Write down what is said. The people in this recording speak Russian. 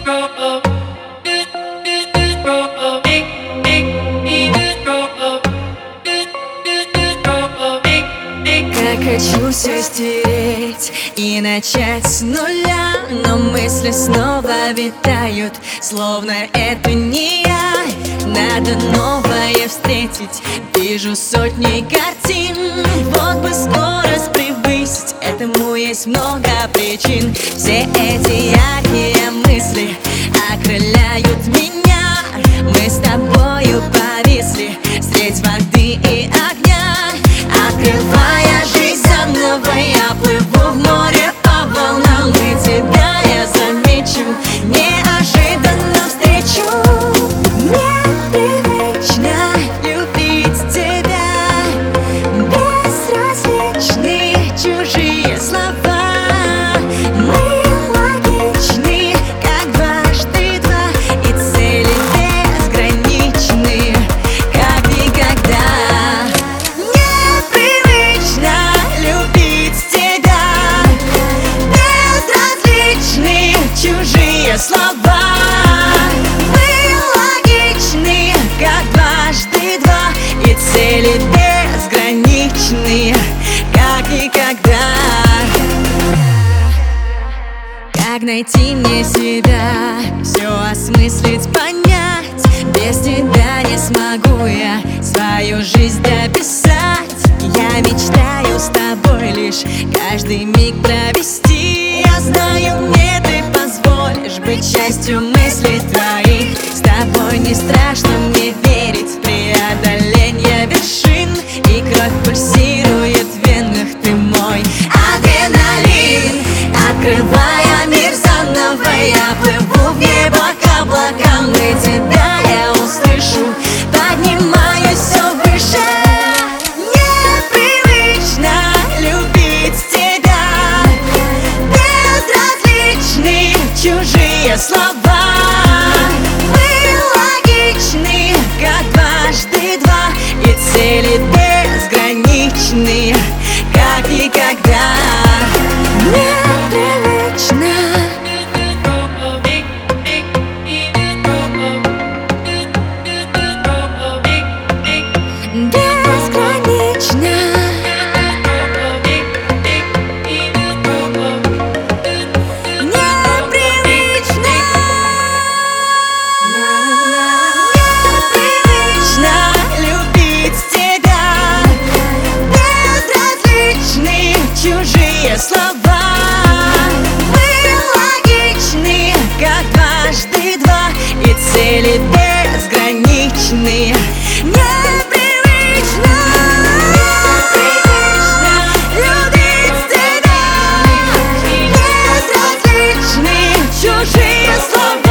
Как хочу все стереть и начать с нуля, но мысли снова витают, словно это не я. Надо новое встретить, вижу сотни картин. Вот бы скорость превысить, этому есть много причин. Все эти яркие мысли окрыляют меня. Мы с тобою повисли средь воды и огня. Открывая жизнь заново, я плыву в море по волнам, и тебя я замечу, неожиданно встречу. Непривычно любить тебя, безразличны чужие слова. Мы логичны, как дважды два, и цели безграничны, как никогда. Чужие слова, мы логичны, как дважды два, и цели безграничны, как никогда. Как найти мне себя, все осмыслить, понять? Без тебя не смогу я свою жизнь дописать. Я мечтаю с тобой лишь каждый миг провести. Я знаю, мне ты позволишь быть частью мыслей твоих. С тобой не страшно мне верить в преодоление вершин, и кровь пульсирует в венах, ты мой адреналин. Открывая мир заново, я плыву в небо к облакам, и тебя я услышу, поднимаюсь все выше. Непривычно любить тебя, безразличны чужие слова. Мы логичны, как дважды два, и цели безграничны, как никогда. Непривычно. Безгранично. Непривычно. Непривычно любить тебя, безразличны чужие слова. Мы логичны, как дважды два, и цели безграничны. Непривычно, непривычно любить тебя, безразличны чужие слова.